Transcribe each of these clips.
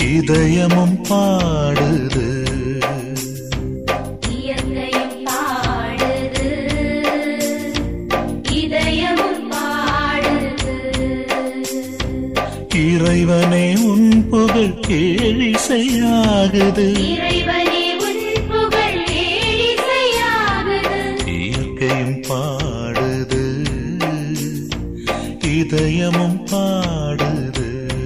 இதயமும் பாடுது, இயற்கையும் பாடுது, இதயமும் பாடுது. இறைவனே உன் புகழ் கேழிசையாகுது, இறைவனே உன் புகழ் கேழிசையாகுது. இயற்கையும் பாடுது, இதயமும் பாடுது.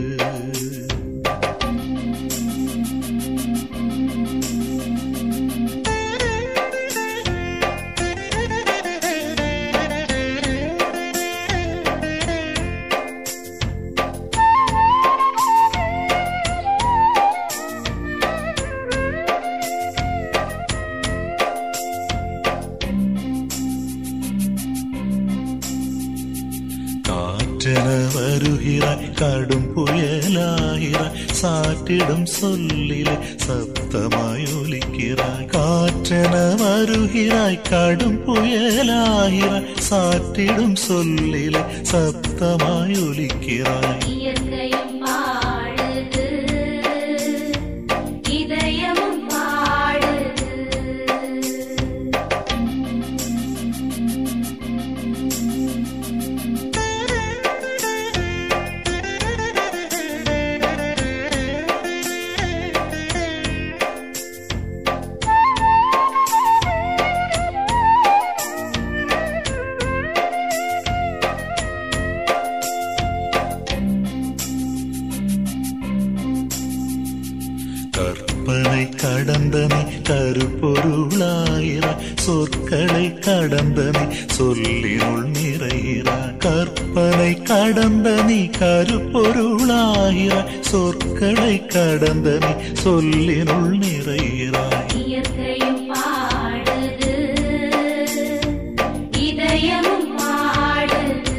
காற்றென வருகிறாய், கடும் புயலாகிறாய், சாற்றிடும் சொல்லிலே சப்தமாய் ஒலிக்கிறாய். காற்றென வருகிறாய், கடும் புயலாகிறாய், சாற்றிடும் சொல்லிலே சப்தமாய் ஒலிக்கிறாய். இயற்கையும் பாடுது, இதயமும் பாடுது. கற்பனை கடந்தனை கருப்பொருளாயிராய், சொற்களை கடந்தனை சொல்லினுள் நிறைகிறாய். கற்பனை கடந்தனை கருப்பொருளாயிராய், சொற்களை கடந்தனை சொல்லினுள் நிறைகிறாய். இயற்கையும் பாடுது, இதயமும் பாடுது.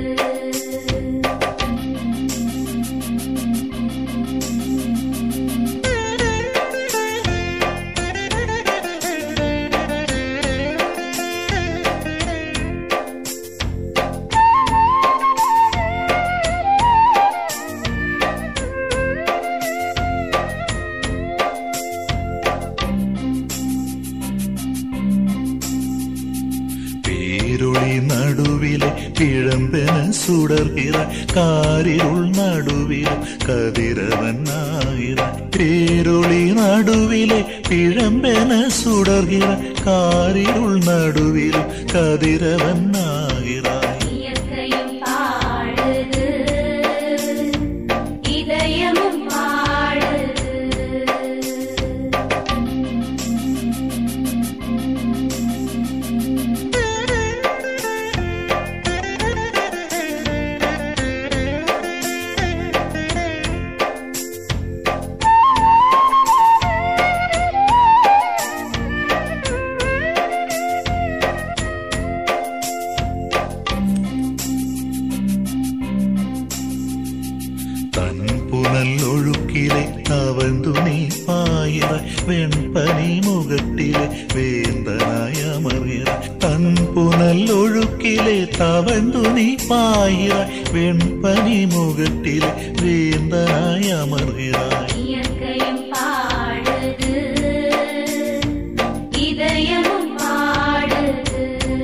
பேரொளி நடுவிலே பிழம்பென சுடர்கிறாய், காரிருள் நடுவிலே கதிரவன் ஆகிறாய். பேரொளி நடுவிலே பிழம்பென சுடர்கிறாய், காரிருள் நடுவிலே கதிரவன் ஆகிறாய். இயற்கையும் பாடுது, இதயமும் பாடுது. தன் புனல் ஒழுக்கிலே தவழ்ந்து நீ பாயிராய், வெண்பனி முகட்டிலே வேந்தனாய் அமர்கிறாய். தன் புனல் ஒழுக்கிலே தவழ்ந்து நீ பாயிராய், வெண்பனி முகட்டிலே வேந்தனாய் அமர்கிறாய். இயற்கையும் பாடுது, இதயமும் பாடுது.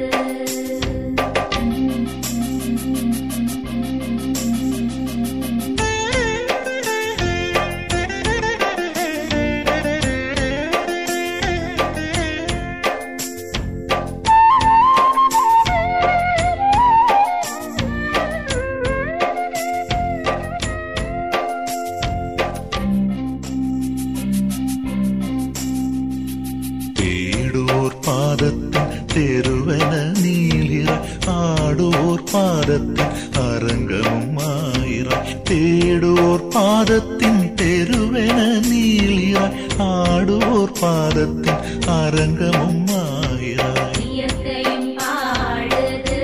தேடுவோர் பாதத்தின் தெருவென நீளிராய், ஆடுவோர் பாதத்தின் அரங்கமும் ஆயிராய். தேடுவோர் பாதத்தின் தெருவென நீளிராய், ஆடுவோர் பாதத்தின் அரங்கமும் ஆயிராய். இயற்கையும் பாடுது,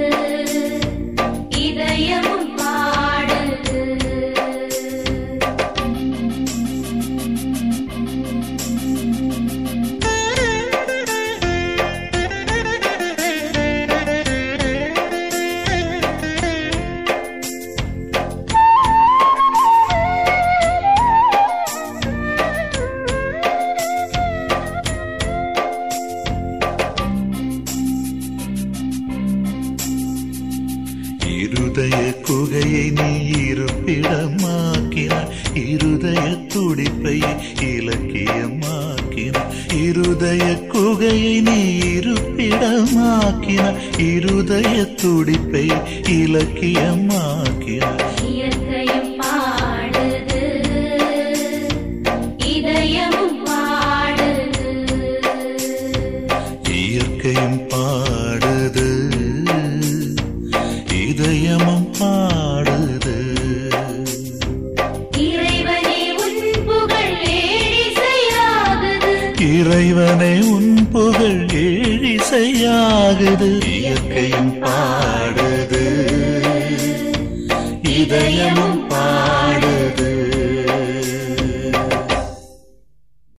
இதயமும் பாடுது. இருதய துடிப்பை இலக்கியமாக்கின இருதய குகையை நீ இருப்பிடமாக்கின இருதய துடிப்பை இலக்கியமாக்கின இயற்கையும் பாடுது இதயமும் பாடுது இயற்கையும் பாடுது இதயமும் பாடுது இறைவனே உன் புகழ் ஏழிசையாகுது இயற்கையும் பாடுது இதயமும்